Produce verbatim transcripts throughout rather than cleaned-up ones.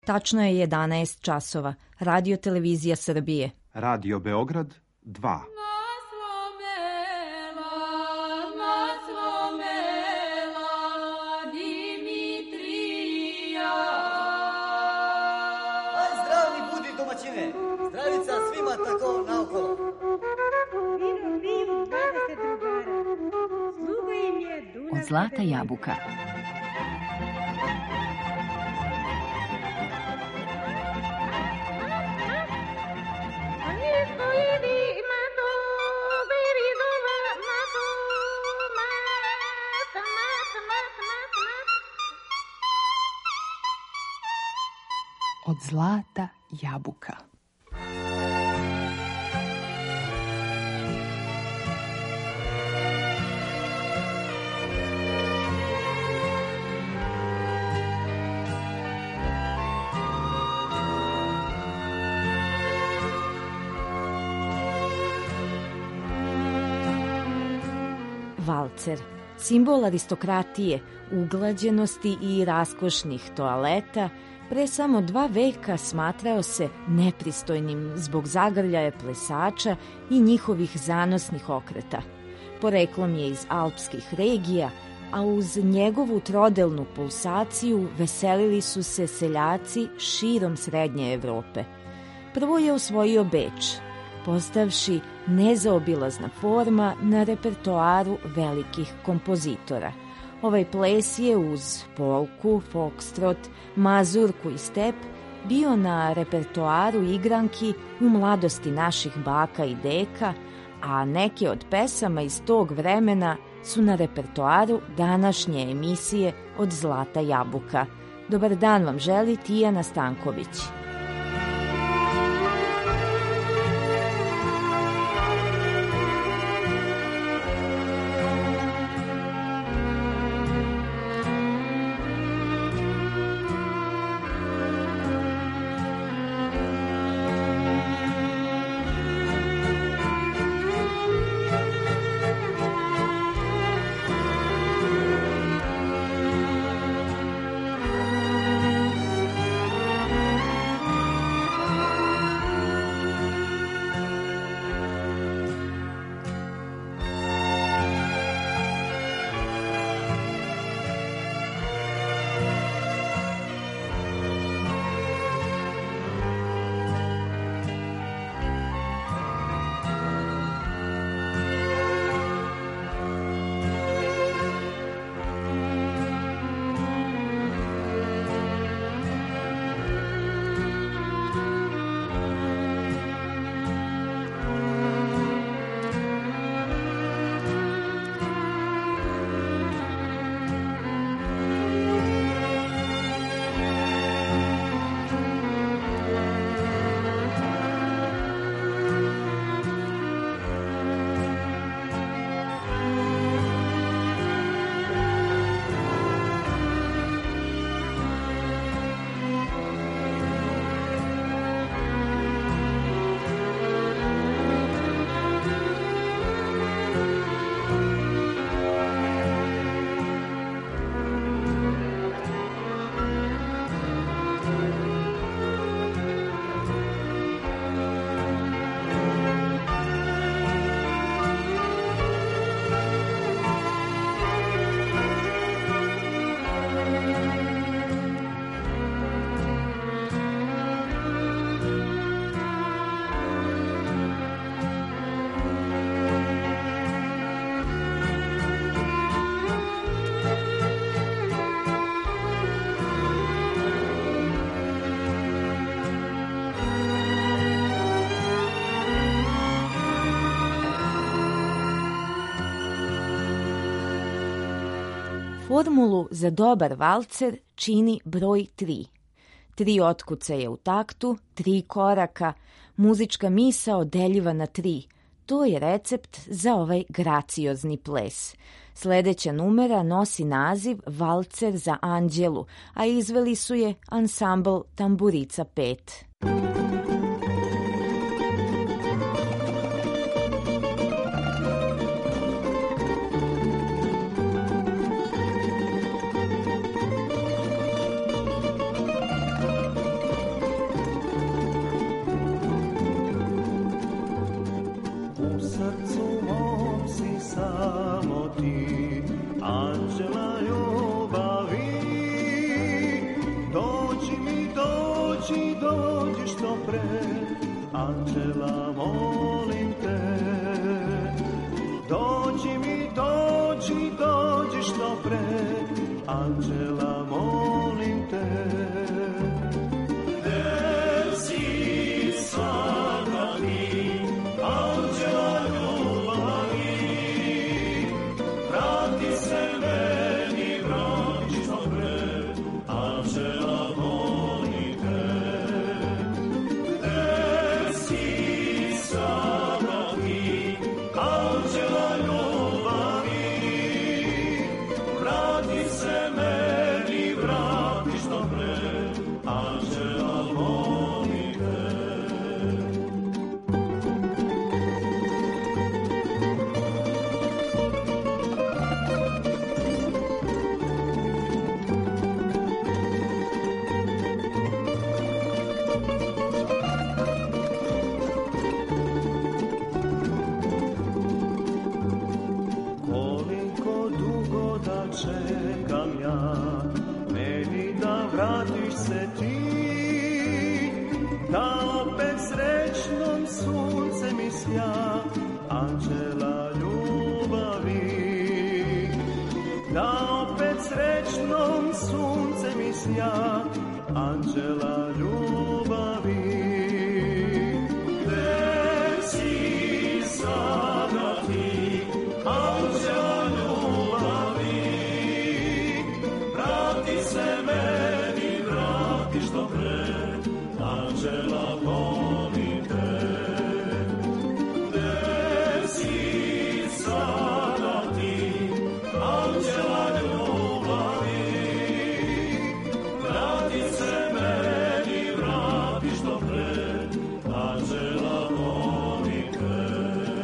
Tačno je jedanaest časova. Radio Televizija Srbije. Radio Beograd dva. Zdravica svima tako naokolo. Vino piju dvadeset drugara. Sluga im je Dunav. Od Zlata jabuka. Od Zlata jabuka. Valcer, simbol aristokratije, uglađenosti i raskošnih toaleta, pre samo dva veka smatrao se nepristojnim zbog zagrljaja plesača i njihovih zanosnih okreta. Poreklom je iz alpskih regija, a uz njegovu trodelnu pulsaciju veselili su se seljaci širom Srednje Evrope. Prvo je osvojio Beč, postavši nezaobilazna forma na repertoaru velikih kompozitora. Ovaj ples je uz polku, fokstrot, mazurku i step bio na repertoaru igranki u mladosti naših baka i deka, a neke od pesama iz tog vremena su na repertoaru današnje emisije Od Zlata jabuka. Dobar dan vam želi Tijana Stanković. Formulu za dobar valcer čini broj tri. Tri otkucaje u taktu, tri koraka, muzička misao deljiva na tri. To je recept za ovaj graciozni ples. Sledeća numera nosi naziv Valcer za Anđelu, a izveli su je ansambl Tamburica pet. mi, dođi, dođi što pre, anđela molim te. Dođi mi, dođi, dođi što pre, anđela molim te. Gde si sada ti, anđela ljubavi, vrati se meni, vrati što pre, anđela molim te. Gde si sada ti, anđela ljubavi, vrati se meni, vrati što pre, anđela molim te. Koliko dugo da čekam ja, meni da vratiš se ti, da opet srećnom sunce mi sja, anđela ljubavi. Da opet srećnom sunce mi sja, anđela ljubavi. Gde si sada ti, anđela ljubavi, vrati se meni, vrati što pre, anđela molim te. Gde si sada ti, anđela ljubavi, vrati se meni, vrati što pre, anđela molim te.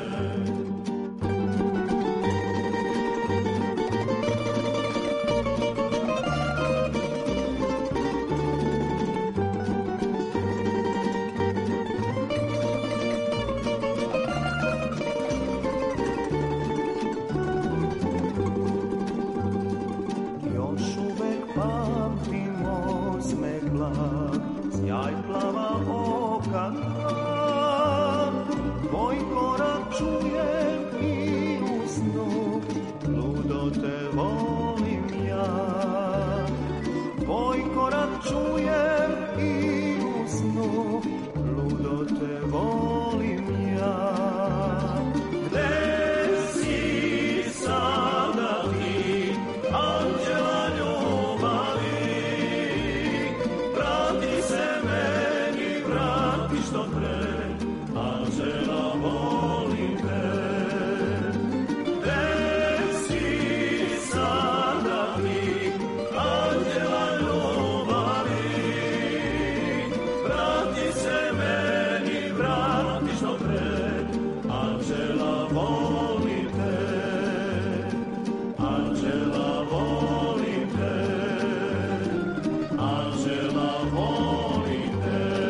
Još uvek pamtim osmeh blag, sjaj plava oka dva. Tvoj korak čujem i u snu, ludo te volim ja. Tvoj korak čujem i u snu, ludo te volim ja. Gde si sada ti, anđela ljubavi, vrati se meni, vrati što pre, anđela volim te. Gde si sada ti, anđela ljubavi, vrati se meni, vrati što pre, anđela volim te. Anđela volim te, anđela volim te.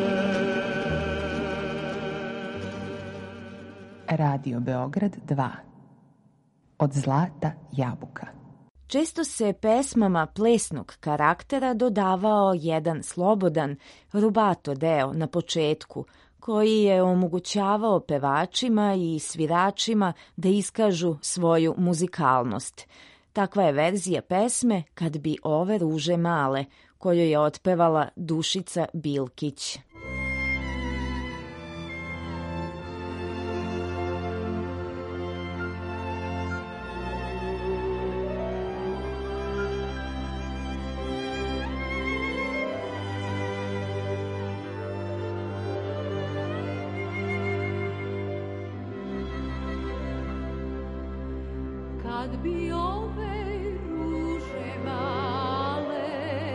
Radio Beograd dva. Od zlata jabuka. Često se pesmama plesnog karaktera dodavao jedan slobodan, rubato deo na početku, koji je omogućavao pevačima i sviračima da iskažu svoju muzikalnost. Takva je verzija pesme Kad bi ove ruže male, koju je otpevala Dušica Bilkić. Kad bi ove ruže male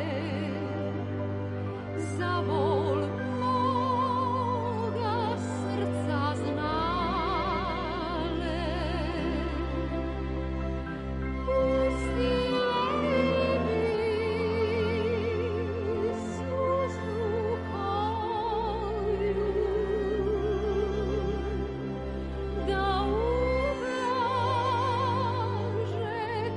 za bol moga srca znale, pustile bi suzu koju da ublaže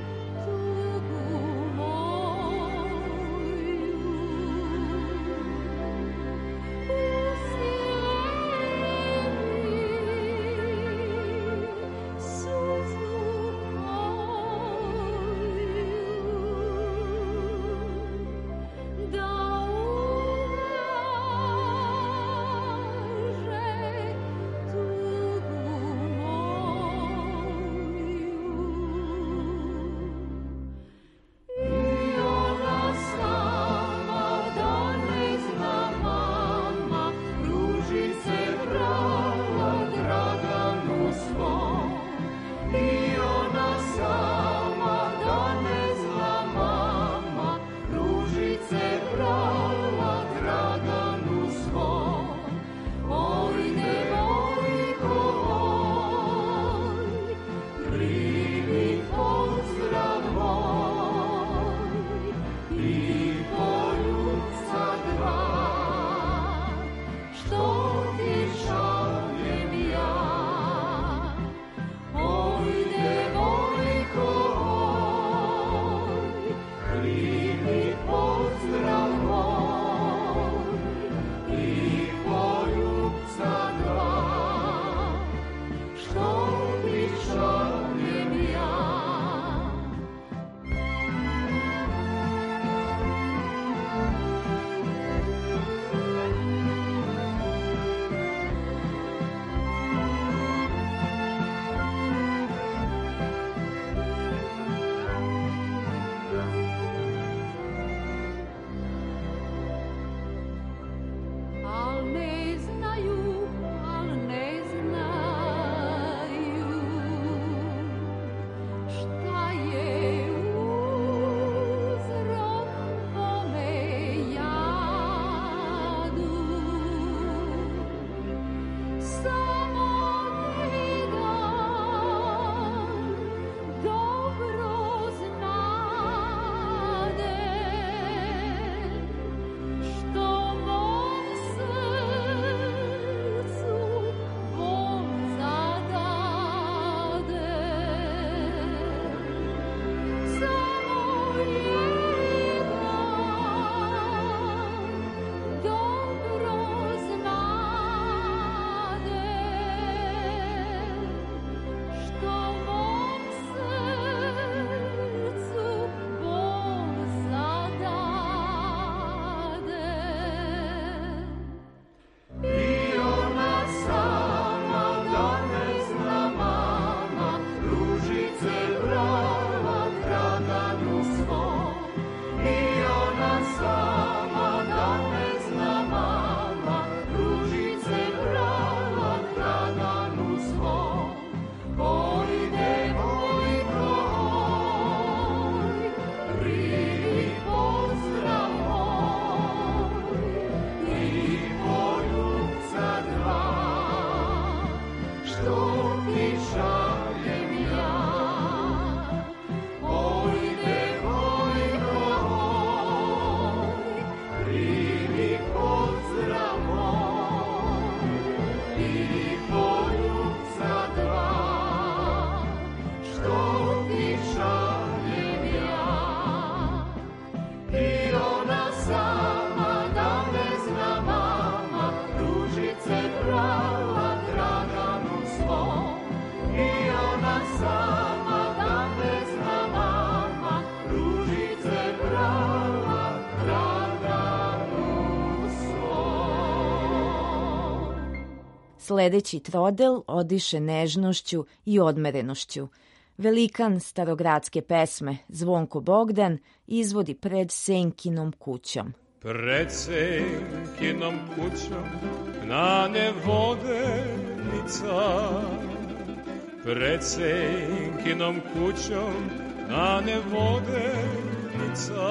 Sledeći trodel odiše nežnošću i odmerenošću. Velikan starogradske pesme Zvonko Bogdan izvodi pred Senkinom kućom. Pred Senkinom kućom nane vodenica, pred Senkinom kućom nane vodenica,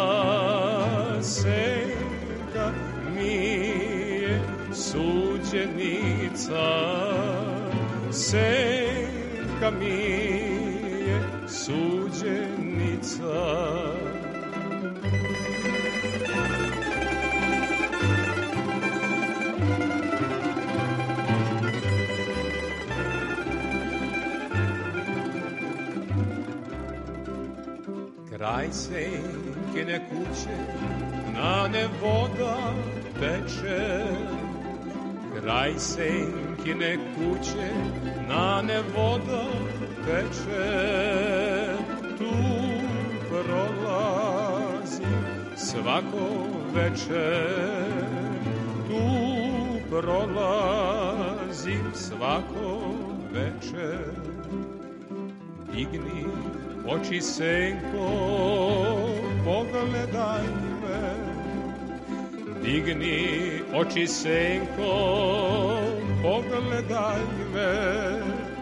Senka mi je suđenica, Senka mi je suđenica. Kraj Senkine kuće nane voda teče, kraj Senkine kuće nane voda teče, tu prolazim svako večer, tu prolazim svako večer. Digni oči, Senko, pogledaj me, digni oči, Senko, pogledaj me,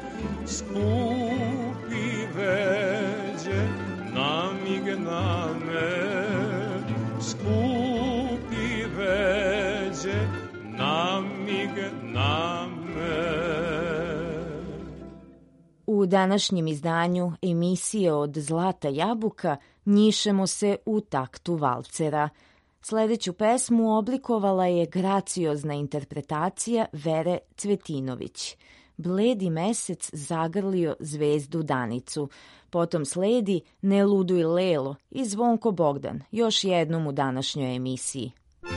skupi veđe namigna me, skupi veđe namigna me. U današnjem izdanju emisije Od zlata jabuka njišemo se u taktu valcera. Sledeću pesmu oblikovala je graciozna interpretacija Vere Cvetinović. Bledi mesec zagrlio zvezdu Danicu. Potom sledi Ne luduj Lelo i Zvonko Bogdan, još jednom u današnjoj emisiji.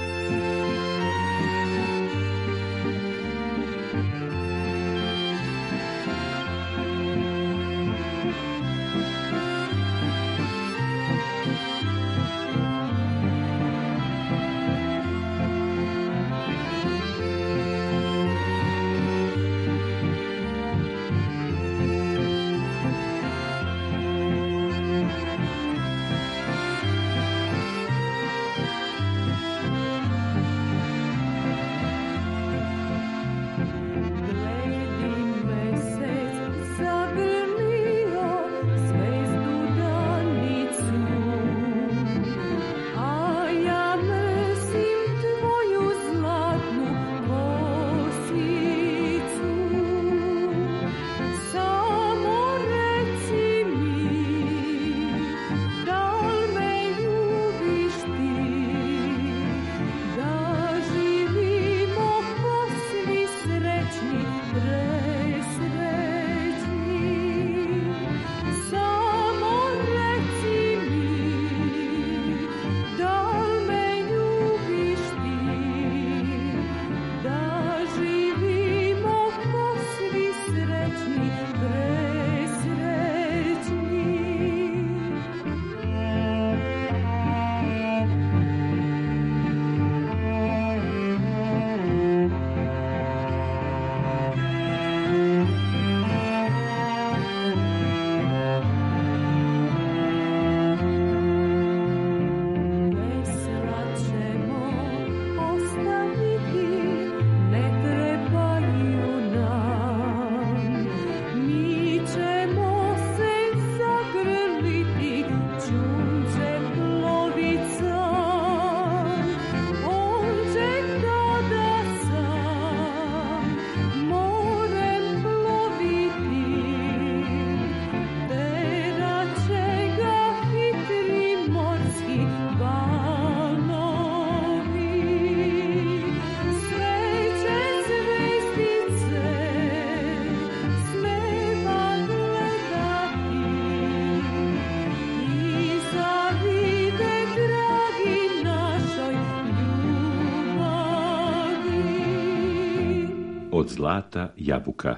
Od zlata jabuka.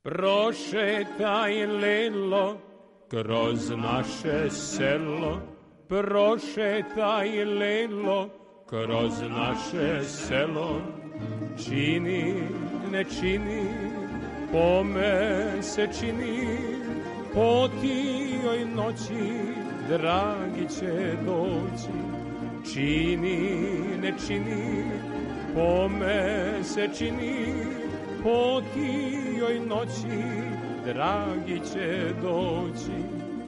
Prošetaj Lelo kroz naše selo, prošetaj Lelo kroz naše selo, čini, ne čini, po me se čini, po tijoj noći, dragi će doći. Čini, ne čini, po me se čini, po tijoj noći, dragi će doći.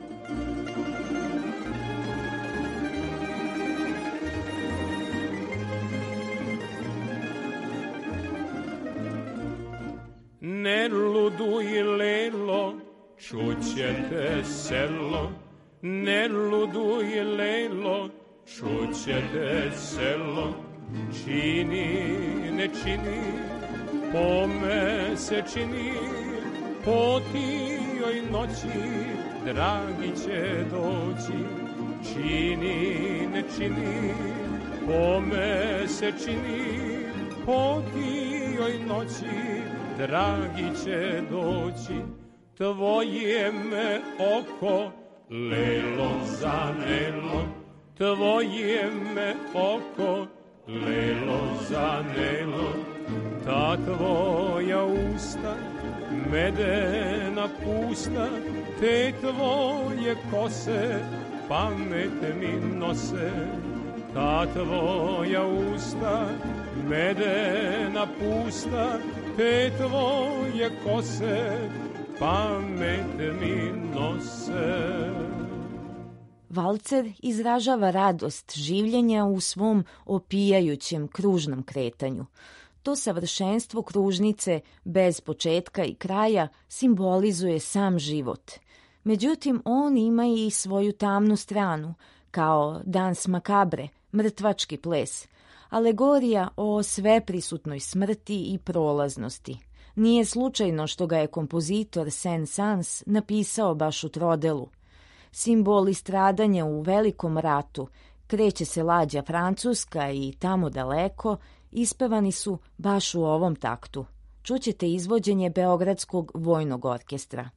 Ne luduj, lelo, čućete selo, ne luduj, lelo, čućete selo, čini, ne čini, po me se čini, po tijoj noći, dragi će doći. Čini, ne čini, po me se čini, po tijoj noći, dragi će doći. Tvoje me oko, lelo zanelo, tvoje me oko, lelo zanelo, ta tvoja usta, medena pusta, te tvoje kose, pamet mi nose. Ta tvoja usta, medena pusta, te tvoje kose, pamet mi nose. Valcer izražava radost življenja u svom opijajućem kružnom kretanju. To savršenstvo kružnice bez početka i kraja simbolizuje sam život. Međutim, on ima i svoju tamnu stranu, kao dans makabre, mrtvački ples, alegorija o sveprisutnoj smrti i prolaznosti. Nije slučajno što ga je kompozitor Saint-Saëns napisao baš u trodelu. Simboli stradanja u Velikom ratu, kreće se lađa Francuska i tamo daleko, ispevani su baš u ovom taktu. Čućete izvođenje Beogradskog vojnog orkestra.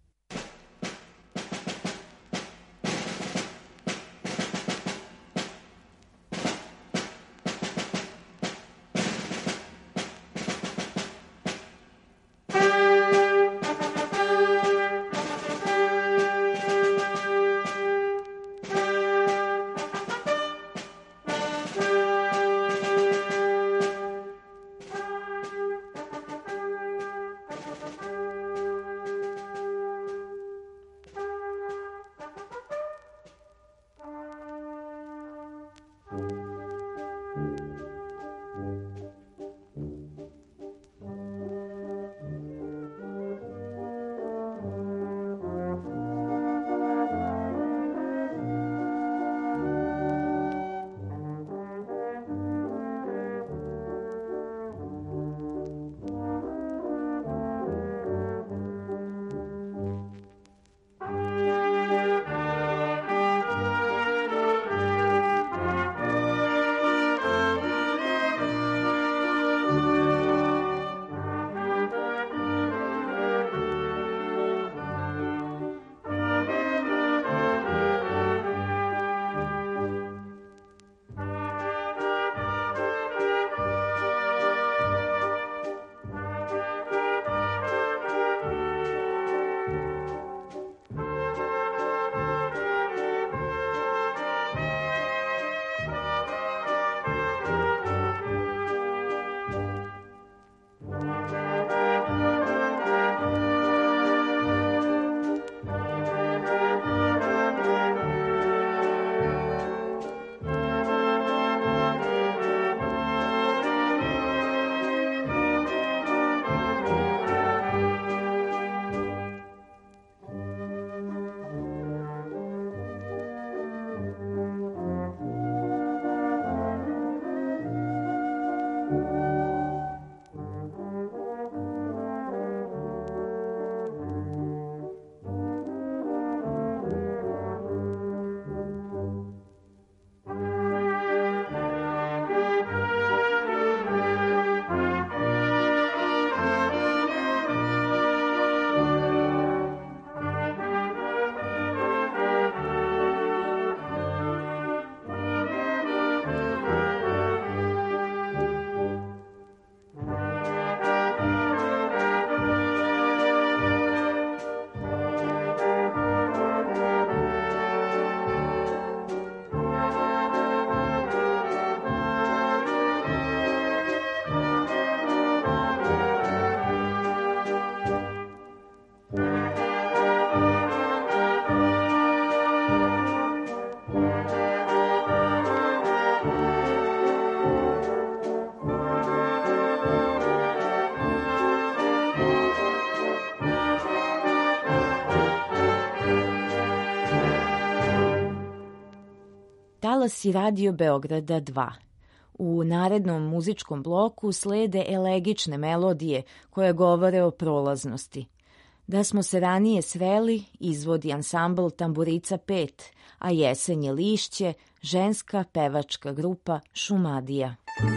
talasi Radio Beograda dva. U narednom muzičkom bloku slede elegične melodije koje govore o prolaznosti. Da smo se ranije sreli izvodi ansambl Tamburica pet, a Jesenje lišće ženska pevačka grupa Šumadija.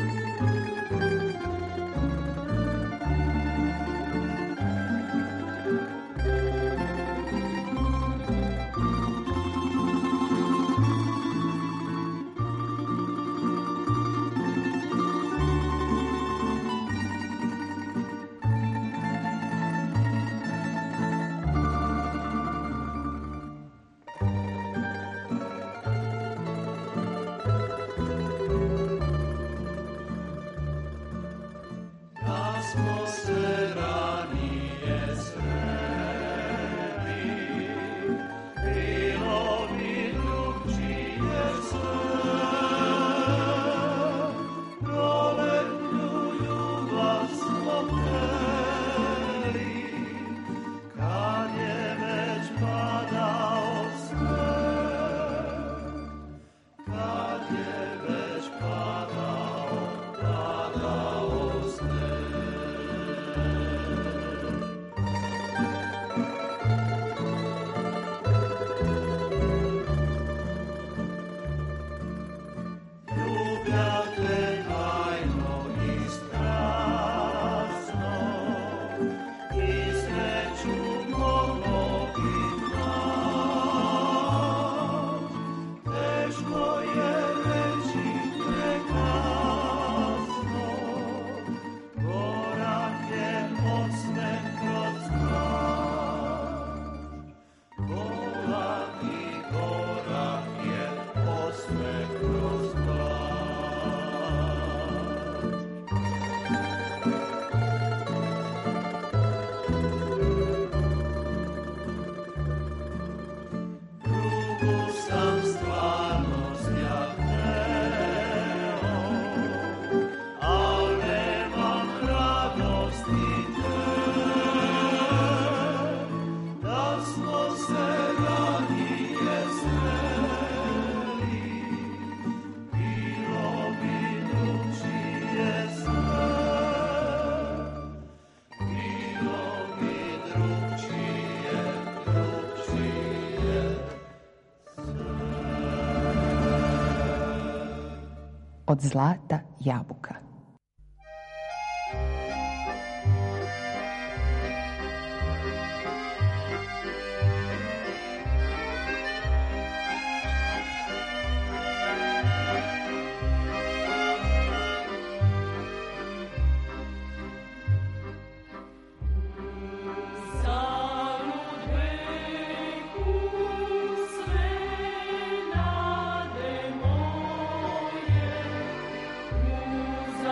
Od zlata jabuka. Za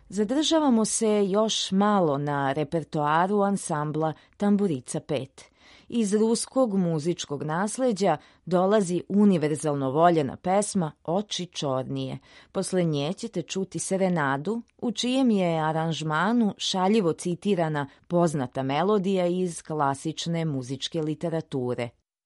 Zadržavamo se još malo na repertoaru ansambla Tamburica pet. Iz ruskog muzičkog nasleđa dolazi univerzalno voljena pesma Oči čornije. Posle nje ćete čuti serenadu, u čijem je aranžmanu šaljivo citirana poznata melodija iz klasične muzičke literature.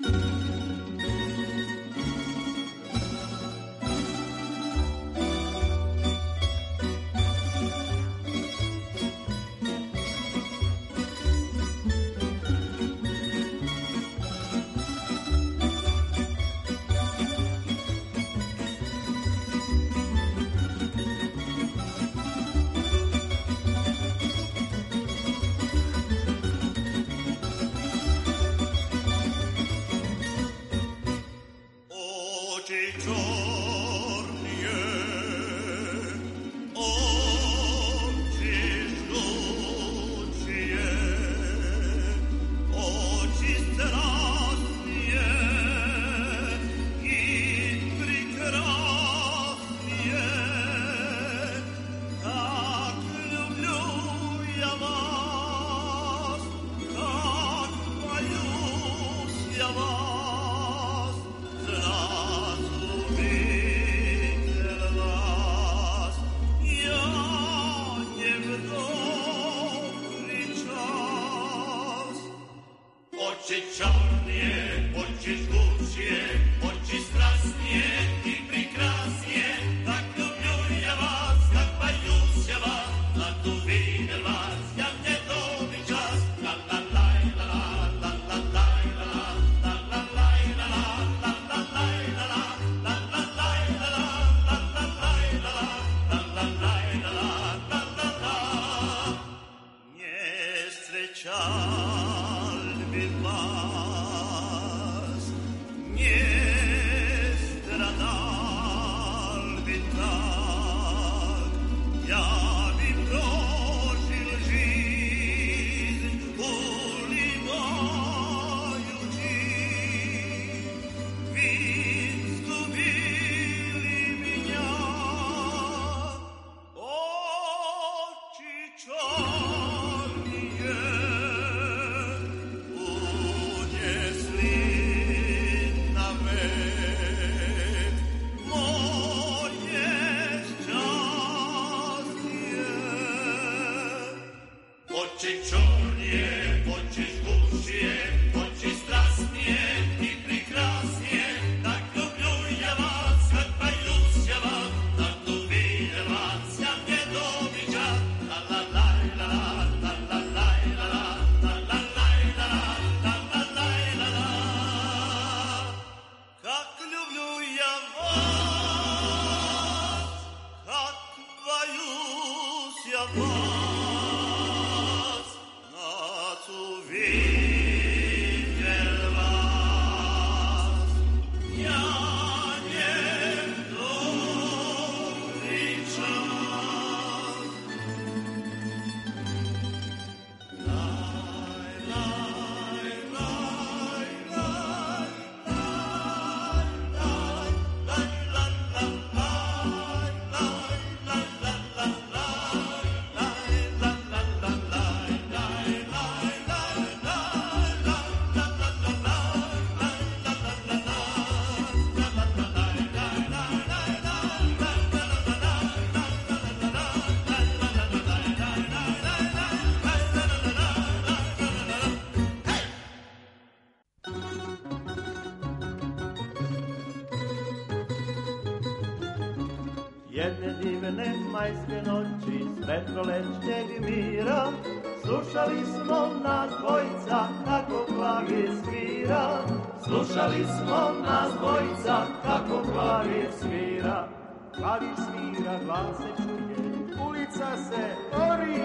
Jedne divne majske noći sred prolećnjeg mira slušali smo nas dvojica kako klavir svira. Slušali smo nas dvojica kako klavir svira. Klavir svira, glas se čuje, ulica se ori.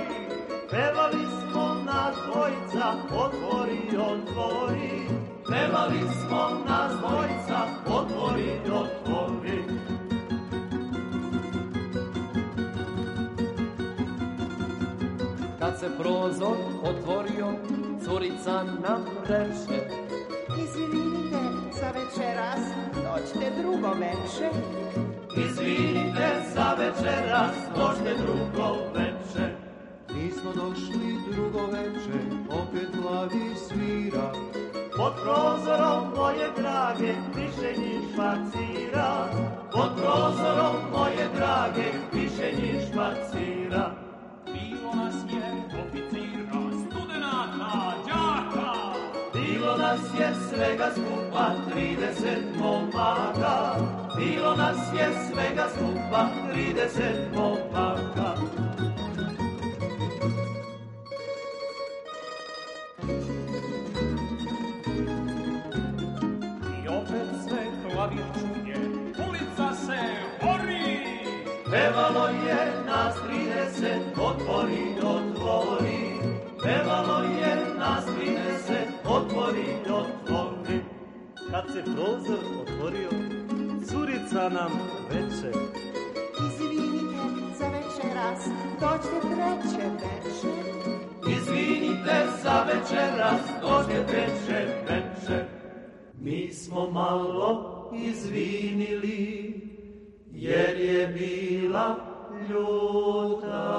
Pevali smo nas dvojica, otvori, otvori. Pevali smo nas dvojica, otvori, otvori. Kad se prozor otvorio, curica nam reče: izvinite za večeras, dođite drugo veče. Izvinite za večeras, dođite drugo veče. došli drugo veče, opet glavi svira. Pod prozorom moje drage, više njih špacira. Pod prozorom moje drage, više njih špacira. Bilo nas je oficira, studenata, đaka. Bilo nas je svega skupa trideset momaka. Bilo nas je svega skupa trideset momaka. I opet se klavir čuje, ulica se ori. Pevalo je nas trideset, otvori, otvori. Pevalo je nas trideset, otvori, otvori. Kad se prozor otvorio, curica nam reče: Izvinite za večeras, dođite treće veče. Izvinite za večeras, dođite treće veče. Mi smo malo izvinili, jer je bila ljuta.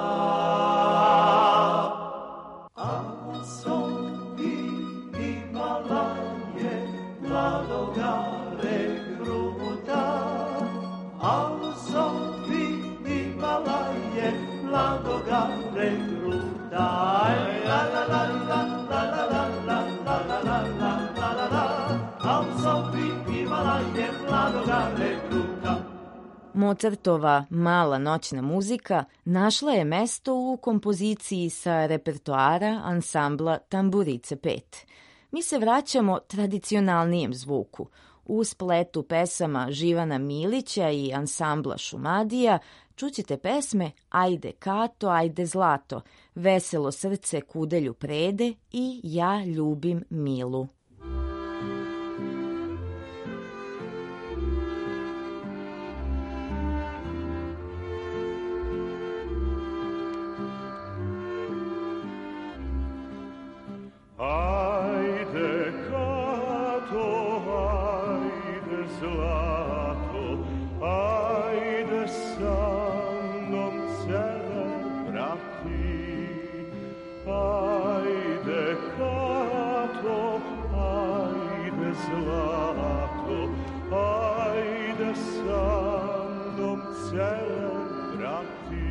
A Sofi imala je mladoga rekruta. A Sofi imala je mladoga rekruta. La la la la la la la la la la la la la la. A Sofi imala je mladoga rekruta. Mozartova Mala noćna muzika našla je mesto u kompoziciji sa repertoara ansambla Tamburice pet. Mi se vraćamo tradicionalnijem zvuku. U spletu pesama Živana Milića i ansambla Šumadija čućete pesme Ajde Kato, ajde Zlato, Veselo srce kudelju prede i Ja ljubim Milu. Ajde Kato, ajde Zlato, ajde sa mnom celebrati. Ajde Kato, ajde Zlato, ajde sa mnom celebrati.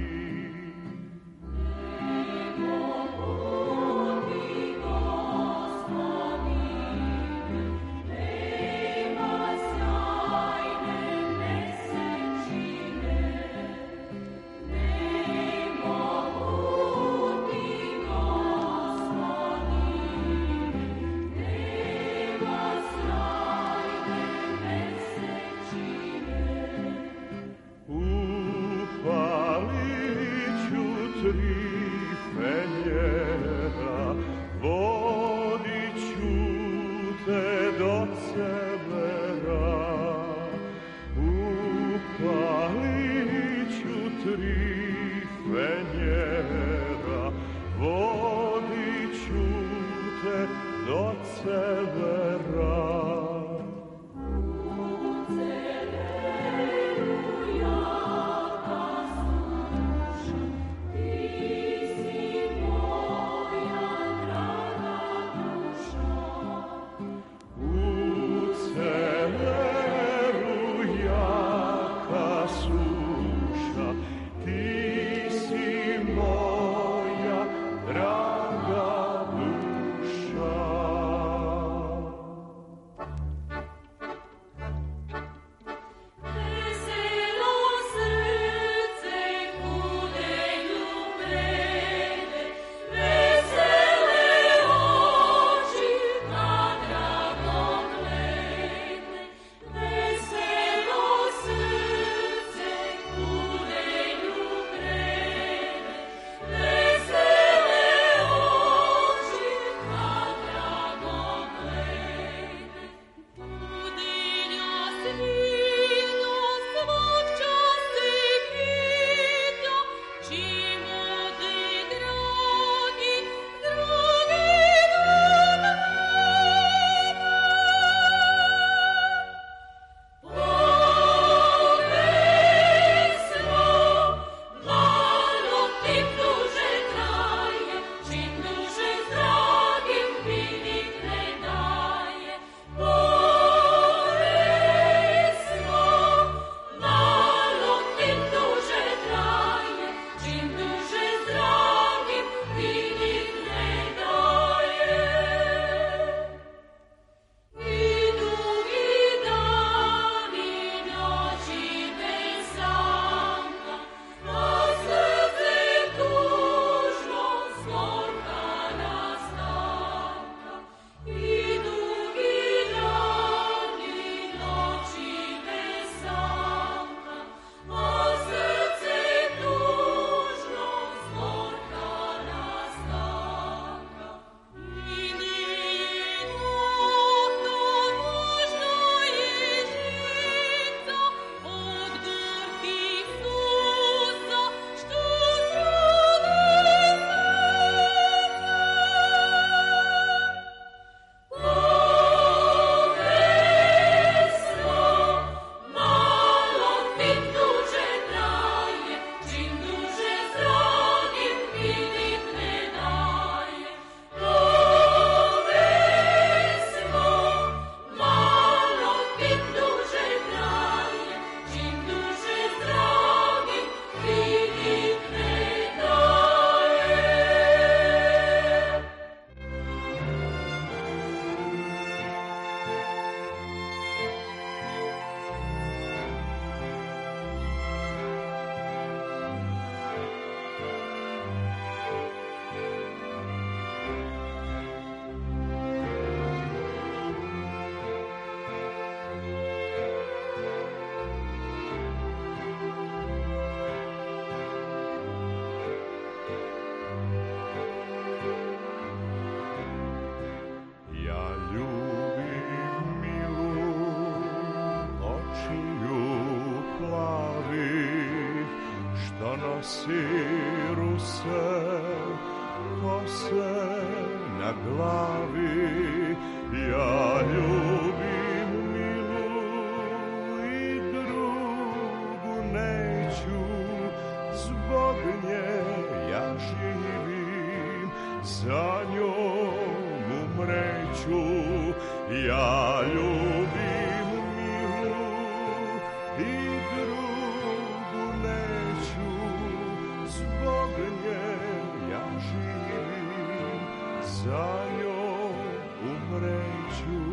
donosi ruse kose na glavi. Ja ljubim milu i drugu neću, zbog nje ja živim, za njom umreću. Ja ljubim milu i drugu neću, zbog nje ja živim, za njom umreću.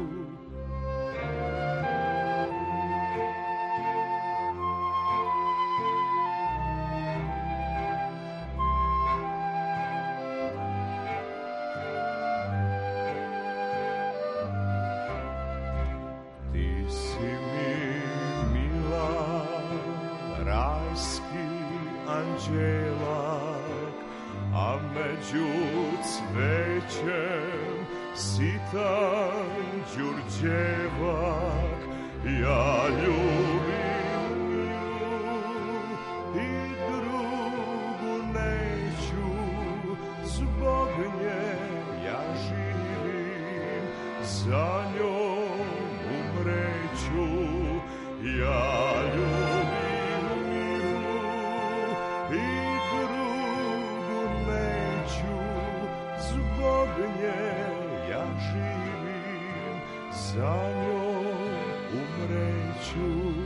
Ti si mi mila, rajski anđelak, a među cvećem sitan đurđevak. Ja ljubim milu i drugu neću, zbog nje ja živim, za njom umreću. Ja ljubim milu i drugu neću, zbog nje ja živim, za njom umreću.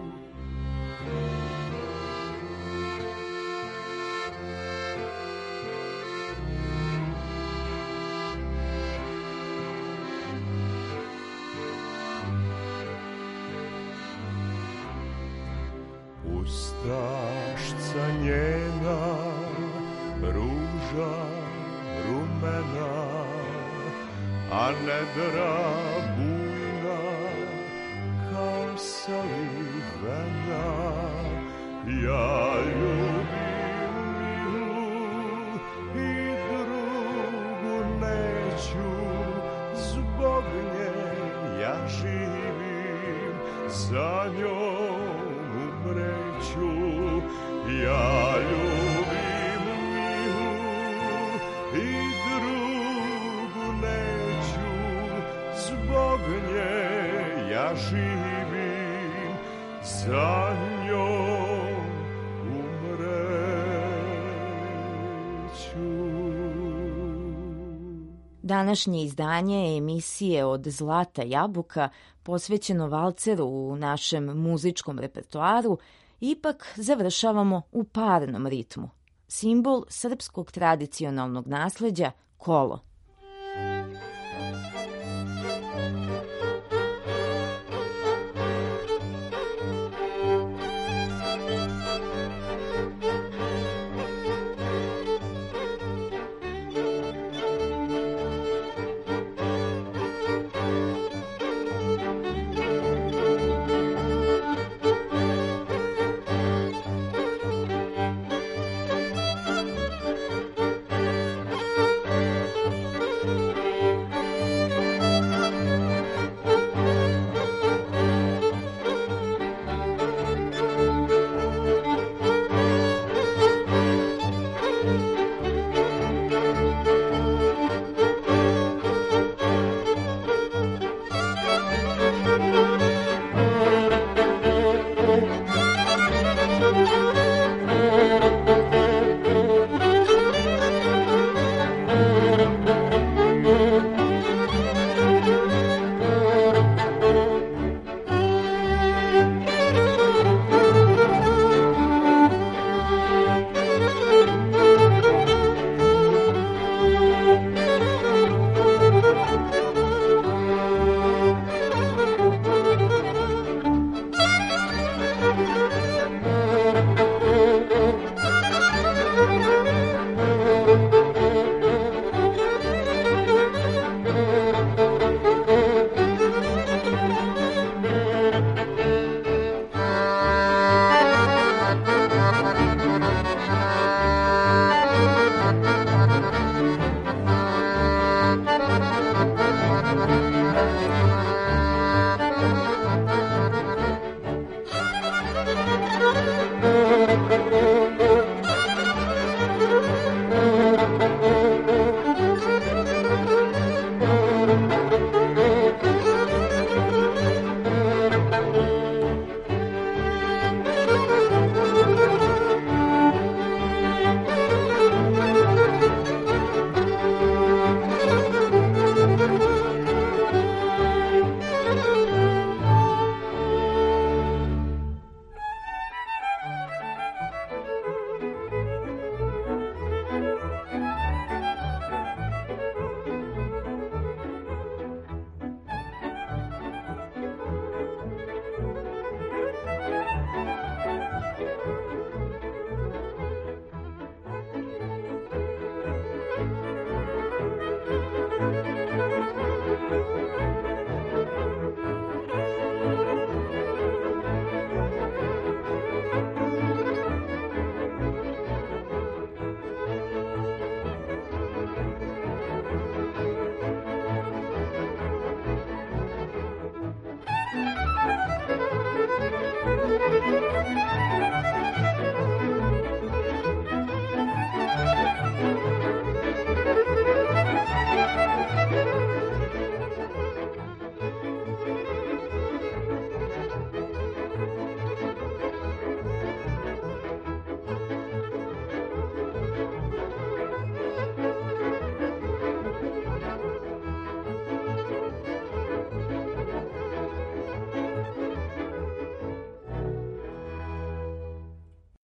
Ustašca njena, ruža rumena, a nedra bujna kao salivena. Ja ljubim milu i drugu neću, zbog nje ja živim, za njom umreću. Ja ljubim milu i drugu neću, zbog nje ja živim, za njom umreću. Današnje izdanje emisije Od zlata jabuka, posvećeno valceru u našem muzičkom repertoaru, ipak završavamo u parnom ritmu. Simbol srpskog tradicionalnog nasleđa, kolo.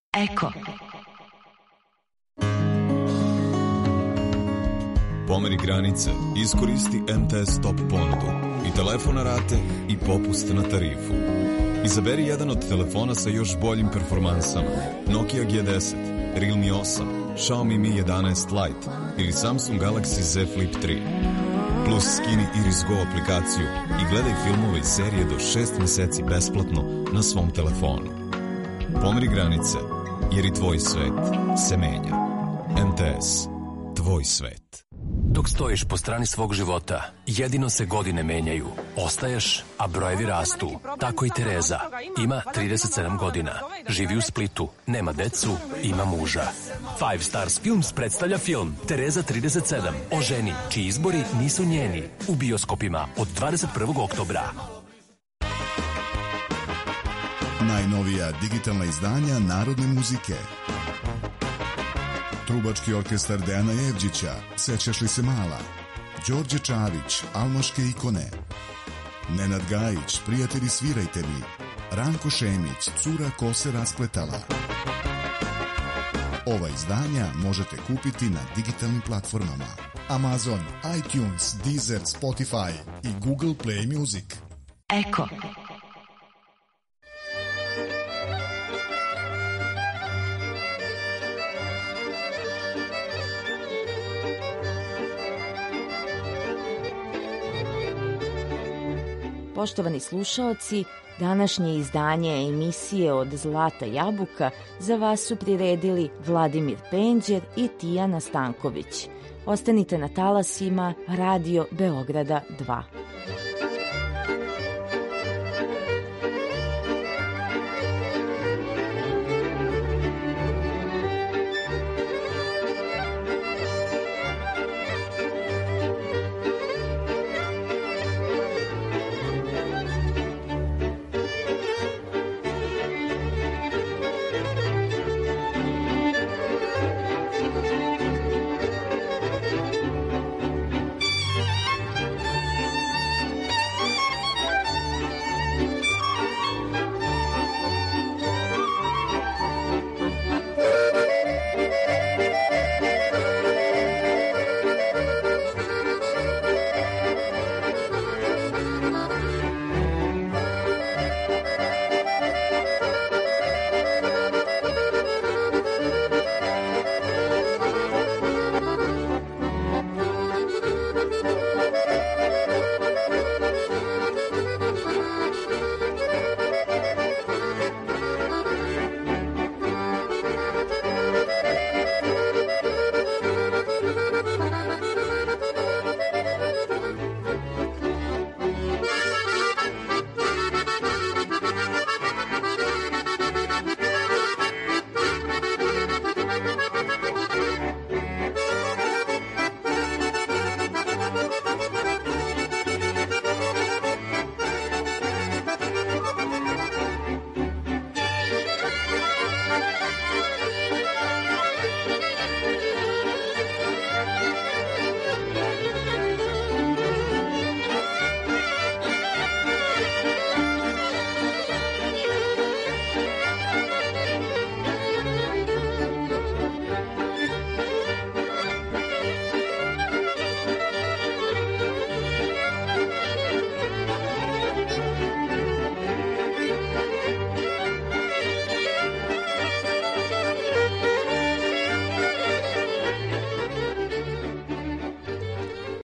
Eko. Pomeri granice, iskoristi M T S Top ponudu i telefon na rate i popust na tarifu. Izaberi jedan od telefona sa još boljim performansama: Nokia G deset, Realme osam, Xiaomi Mi jedanaest Lite ili Samsung Galaxy Z Flip tri. Plus skini Iris Go aplikaciju i gledaj filmove i serije do šest meseci besplatno na svom telefonu. Pomeri granice, jer i tvoj svet se menja. M T S. Tvoj svet. Dok stojiš po strani svog života, jedino se godine menjaju. Ostaješ, a brojevi rastu. Tako i Tereza. Ima trideset sedam godina. Živi u Splitu. Nema decu, ima muža. Five Stars Films predstavlja film Tereza trideset sedam o ženi čiji izbori nisu njeni. U bioskopima od dvadeset prvog oktobra. Najnovija digitalna izdanja narodne muzike. Trubački orkestar Dejana Jevđića, Sećaš li se mala? Đorđe Čavić, Almoške ikone. Nenad Gajić, Prijatelji svirajte mi. Ranko Šemić, Cura ko se raspletala. Ova izdanja možete kupiti na digitalnim platformama Amazon, iTunes, Deezer, Spotify i Google Play Music. Eko. Poštovani slušaoci, današnje izdanje emisije Od zlata jabuka za vas su priredili Vladimir Penđer i Tijana Stanković. Ostanite na talasima Radio Beograda dva.